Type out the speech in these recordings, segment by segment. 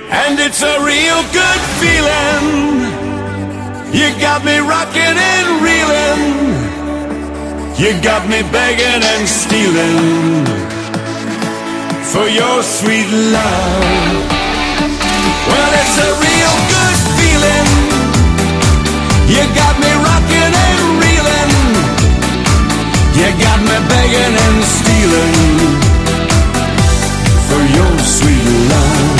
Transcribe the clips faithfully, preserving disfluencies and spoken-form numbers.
And it's a real good feeling. You got me rocking and reeling. You got me begging and stealing for your sweet love. Well, it's a real good feeling. You got me rocking and reeling. You got me begging and stealing for your sweet love.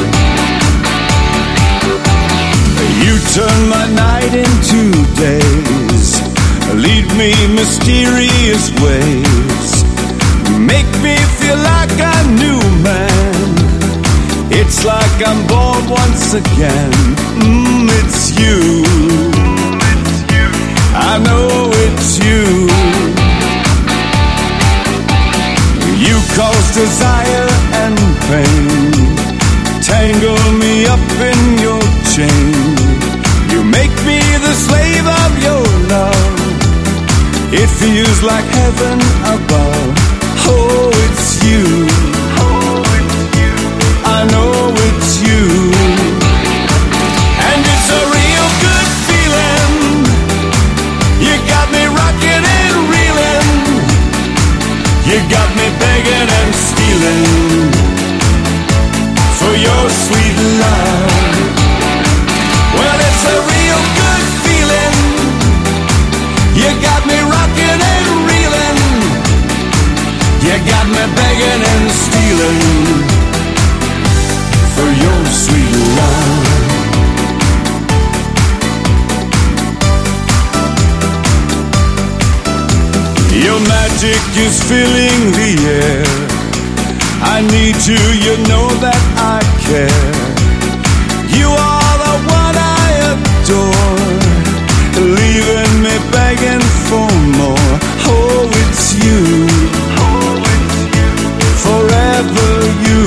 You turn my night into days, lead me mysterious ways, make me feel like a new man. It's like I'm born once again. Mm, it's you. I know it's you. You cause desire and pain, tangle me up in your chain. You make me the slave of your love. It feels like heaven above. Oh, it's you. I know it's you. And it's a real good feeling. You got me rocking and reeling. You got me begging and stealing for your sweet love. Well, it's a real good feeling. You got me rocking and reeling. You got me begging and stealing for your sweet love. Your magic is filling the air. I need you, you know that I care. You are the one I adore, leaving me begging for more. Oh, it's you, forever you.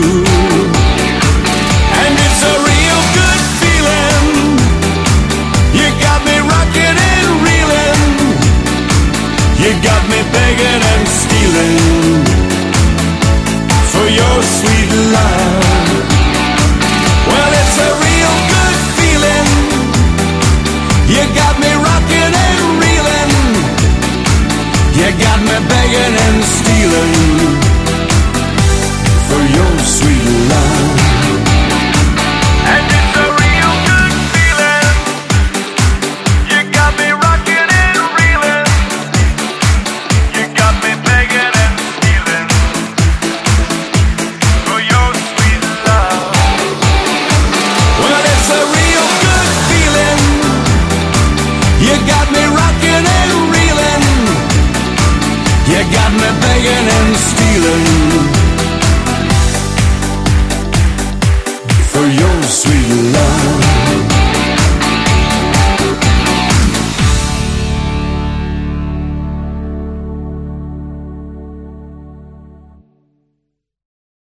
And it's a real good feeling. You got me rocking and reeling. You got me begging and stealing for your sweet love. Well, it's a real good feeling. You got me rocking and reeling. You got me begging and stealing for your sweet love. And it's a real good feeling. You got me rocking and reeling. You got me begging and stealing for your sweet love. Well, it's a real good feeling. You got me rocking and reeling. You got me begging and stealing